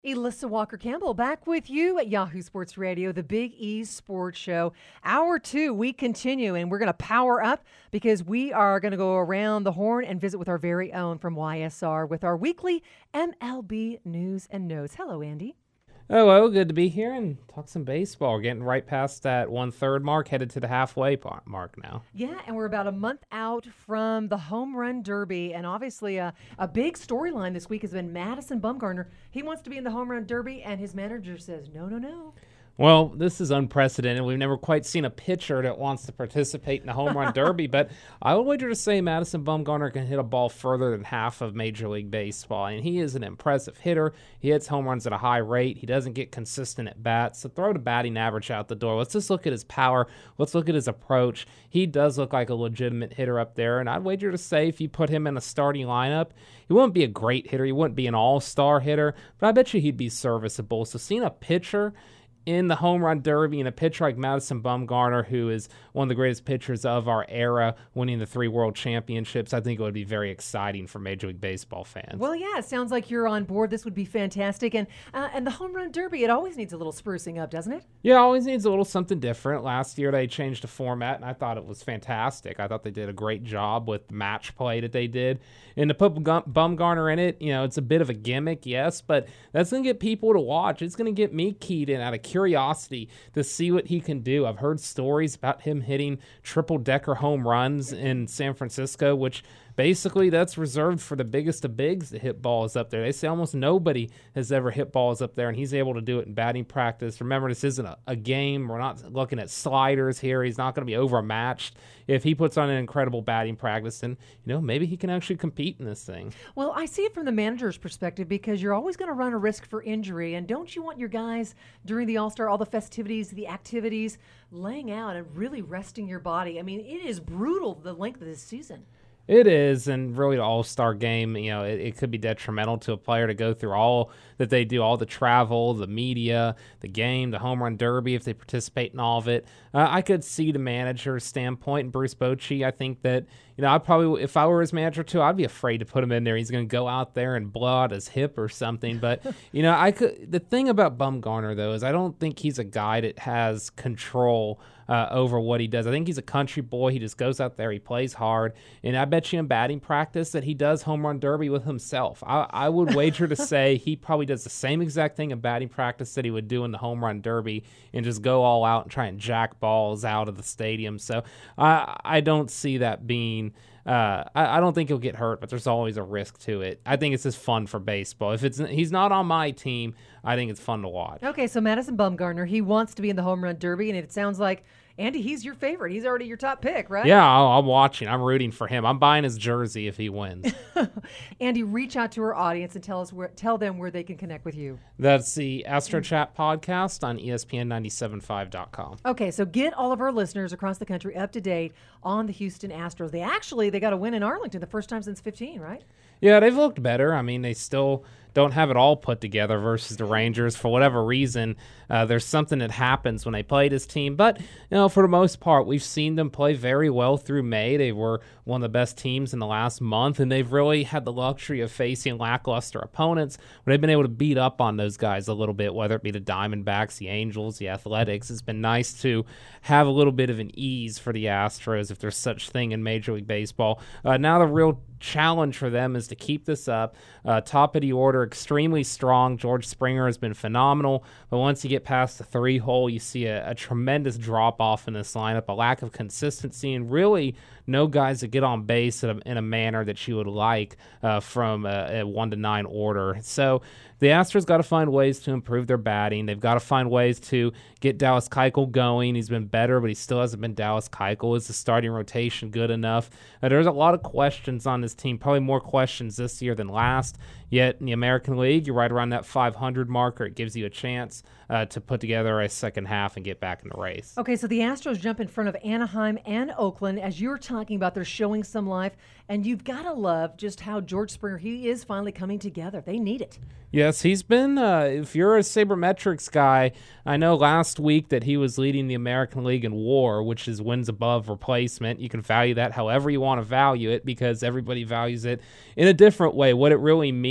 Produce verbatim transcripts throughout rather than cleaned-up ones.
Elissa Walker Campbell back with you at Yahoo Sports Radio, the Big E Sports Show. Hour two, we continue, and we're going to power up because we are going to go around the horn and visit with our very own from Y S R with our weekly M L B news and notes. Hello, Andy. Hello, good to be here and talk some baseball. We're getting right past that one-third mark, headed to the halfway mark now. Yeah, and we're about a month out from the Home Run Derby, and obviously a, a big storyline this week has been Madison Bumgarner. He wants to be in the Home Run Derby, and his manager says, no, no, no. Well, this is unprecedented. We've never quite seen a pitcher that wants to participate in the home run derby, but I would wager to say Madison Bumgarner can hit a ball further than half of Major League Baseball, and he is an impressive hitter. He hits home runs at a high rate. He doesn't get consistent at bats, so throw the batting average out the door. Let's just look at his power. Let's look at his approach. He does look like a legitimate hitter up there, and I'd wager to say if you put him in a starting lineup, he wouldn't be a great hitter. He wouldn't be an all-star hitter, but I bet you he'd be serviceable. So seeing a pitcher in the home run derby and a pitcher like Madison Bumgarner, who is one of the greatest pitchers of our era, winning the three world championships, I think it would be very exciting for Major League Baseball fans. Well, yeah, it sounds like you're on board. This would be fantastic. And uh, and the home run derby, it always needs a little sprucing up, doesn't it? Yeah, it always needs a little something different. Last year they changed the format, and I thought it was fantastic. I thought they did a great job with the match play that they did. And to put Bumgarner in it, you know, it's a bit of a gimmick, yes, but that's going to get people to watch. It's going to get me keyed in out of curiosity to see what he can do. I've heard stories about him hitting triple-decker home runs in San Francisco, which basically that's reserved for the biggest of bigs to hit balls up there. They say almost nobody has ever hit balls up there, and he's able to do it in batting practice. Remember, this isn't a, a game. We're not looking at sliders here. He's not going to be overmatched. If he puts on an incredible batting practice, then, you know, maybe he can actually compete in this thing. Well, I see it from the manager's perspective because you're always going to run a risk for injury. And don't you want your guys during the All-Star, all the festivities, the activities, laying out and really resting your body? I mean, it is brutal the length of this season. It is, and really the All-Star game, you know, it, it could be detrimental to a player to go through all that they do, all the travel, the media, the game, the home run derby, if they participate in all of it. Uh, I could see the manager's standpoint, and Bruce Bochy, I think that, you know, I probably, if I were his manager too, I'd be afraid to put him in there. He's going to go out there and blow out his hip or something. But, you know, I could. The thing about Bumgarner, though, is I don't think he's a guy that has control Uh, over what he does. I think he's a country boy. He just goes out there, he plays hard, and I bet you in batting practice that he does home run derby with himself. I, I would wager to say he probably does the same exact thing in batting practice that he would do in the home run derby and just go all out and try and jack balls out of the stadium. So I, I don't see that being... Uh, I, I don't think he'll get hurt, but there's always a risk to it. I think it's just fun for baseball. If it's he's not on my team, I think it's fun to watch. Okay, so Madison Bumgarner, he wants to be in the home run derby, and it sounds like, Andy, he's your favorite. He's already your top pick, right? Yeah, I'm watching. I'm rooting for him. I'm buying his jersey if he wins. Andy, reach out to our audience and tell us where, tell them where they can connect with you. That's the Astro Chat podcast on E S P N ninety-seven point five dot com. Okay, so get all of our listeners across the country up to date on the Houston Astros. They actually, they got a win in Arlington the first time since fifteen, right? Yeah, they've looked better. I mean, they still don't have it all put together versus the Rangers. For whatever reason, uh, there's something that happens when they play this team. But, you know, for the most part, we've seen them play very well through May. They were one of the best teams in the last month, and they've really had the luxury of facing lackluster opponents, but they've been able to beat up on those guys a little bit, whether it be the Diamondbacks, the Angels, the Athletics. It's been nice to have a little bit of an ease for the Astros, if there's such thing in Major League Baseball. Uh, now the real challenge for them is to keep this up. Uh, top of the order, extremely strong. George Springer has been phenomenal, but once you get past the three hole, you see a, a tremendous drop off in this lineup, a lack of consistency, and really no guys that get on base in a, in a manner that you would like uh, from a, a one to nine order. So the Astros got to find ways to improve their batting. They've got to find ways to get Dallas Keuchel going. He's been better, but he still hasn't been Dallas Keuchel. Is the starting rotation good enough? Uh, there's a lot of questions on this team, probably more questions this year than last. Yet in the American League, you're right around that five hundred marker. It gives you a chance uh, to put together a second half and get back in the race. Okay, so the Astros jump in front of Anaheim and Oakland. As you're talking about, they're showing some life, and you've got to love just how George Springer, he is finally coming together. They need it. Yes, he's been, uh, if you're a sabermetrics guy, I know last week that he was leading the American League in WAR, which is wins above replacement. You can value that however you want to value it because everybody values it in a different way. What it really means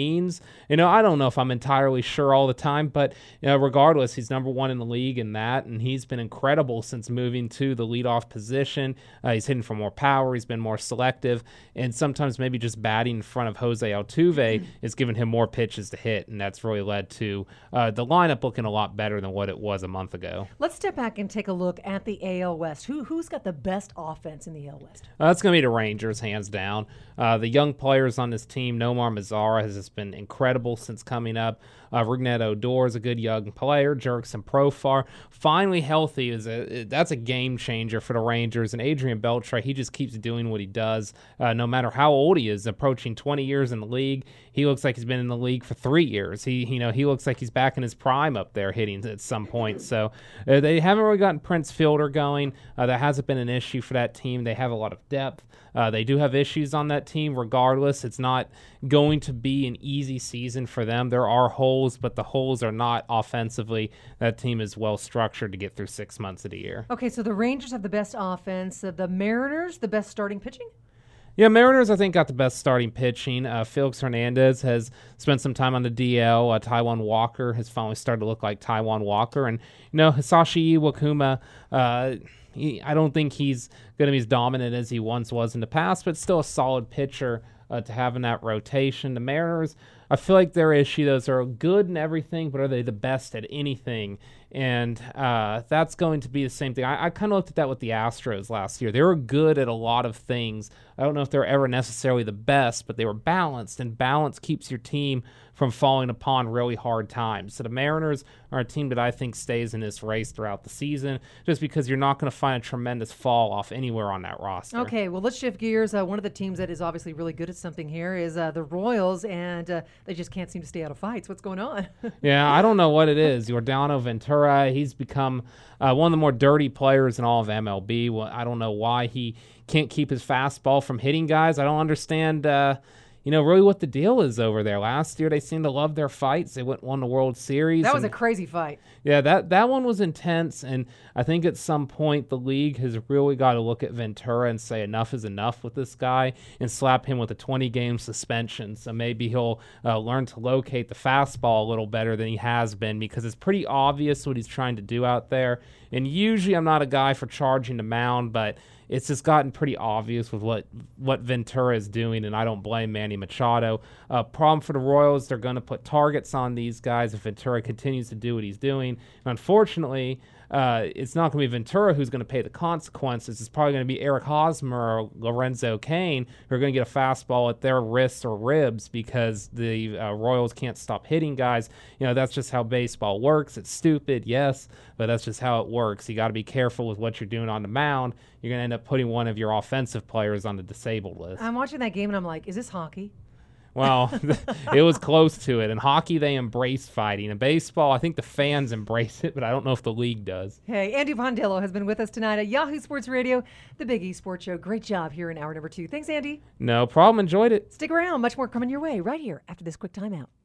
means. You know, I don't know if I'm entirely sure all the time, but you know, regardless, he's number one in the league in that, and he's been incredible since moving to the leadoff position. Uh, he's hitting for more power. He's been more selective, and sometimes maybe just batting in front of Jose Altuve mm-hmm. is giving him more pitches to hit, and that's really led to uh, the lineup looking a lot better than what it was a month ago. Let's step back and take a look at the A L West. Who, who's got the best offense in the A L West? Uh, that's going to be the Rangers, hands down. Uh, the young players on this team, Nomar Mazara has just been incredible since coming up. Uh, Rougned Odor is a good young player. Jurickson Profar, finally healthy, is a that's a game changer for the Rangers. And Adrian Beltre, he just keeps doing what he does, uh, no matter how old he is. Approaching twenty years in the league, he looks like he's been in the league for three years. He, you know, he looks like he's back in his prime up there hitting at some point. So uh, they haven't really gotten Prince Fielder going. Uh, that hasn't been an issue for that team. They have a lot of depth. Uh, they do have issues on that team. Regardless, it's not going to be an easy season for them. There are holes, but the holes are not offensively. That team is well structured to get through six months of the year. Okay, so the Rangers have the best offense. Uh, the Mariners, the best starting pitching? Yeah, Mariners, I think, got the best starting pitching. Uh, Felix Hernandez has spent some time on the D L. Uh, Taijuan Walker has finally started to look like Taijuan Walker. And, you know, Hisashi Iwakuma, uh, he, I don't think he's going to be as dominant as he once was in the past, but still a solid pitcher uh, to have in that rotation. The Mariners, I feel like their issue, those are good and everything, but are they the best at anything? And uh, that's going to be the same thing. I, I kind of looked at that with the Astros last year. They were good at a lot of things. I don't know if they're ever necessarily the best, but they were balanced, and balance keeps your team from falling upon really hard times. So the Mariners are a team that I think stays in this race throughout the season, just because you're not going to find a tremendous fall off anywhere on that roster. Okay, well, let's shift gears. Uh, one of the teams that is obviously really good at something here is uh, the Royals, and uh, they just can't seem to stay out of fights. What's going on? Yeah, I don't know what it is. Yordano Ventura, he's become uh, one of the more dirty players in all of M L B. Well, I don't know why he can't keep his fastball from hitting guys. I don't understand uh, you know, really what the deal is over there. Last year, they seemed to love their fights. They went and won the World Series. That was and, a crazy fight. Yeah, that, that one was intense, and I think at some point the league has really got to look at Ventura and say enough is enough with this guy and slap him with a twenty-game suspension. So maybe he'll uh, learn to locate the fastball a little better than he has been, because it's pretty obvious what he's trying to do out there. And usually I'm not a guy for charging the mound, but it's just gotten pretty obvious with what, what Ventura is doing, and I don't blame Manny Machado. Uh, problem for the Royals, they're going to put targets on these guys if Ventura continues to do what he's doing. And unfortunately, uh, it's not going to be Ventura who's going to pay the consequences. It's probably going to be Eric Hosmer or Lorenzo Cain who are going to get a fastball at their wrists or ribs because the uh, Royals can't stop hitting guys. You know, that's just how baseball works. It's stupid, yes, but that's just how it works. You got to be careful with what you're doing on the mound. You're going to end up putting one of your offensive players on the disabled list. I'm watching that game and I'm like, is this hockey? Well, it was close to it. In hockey, they embrace fighting. In baseball, I think the fans embrace it, but I don't know if the league does. Hey, Andy Bondillo has been with us tonight at Yahoo Sports Radio, the Big E Sports Show. Great job here in hour number two. Thanks, Andy. No problem. Enjoyed it. Stick around. Much more coming your way right here after this quick timeout.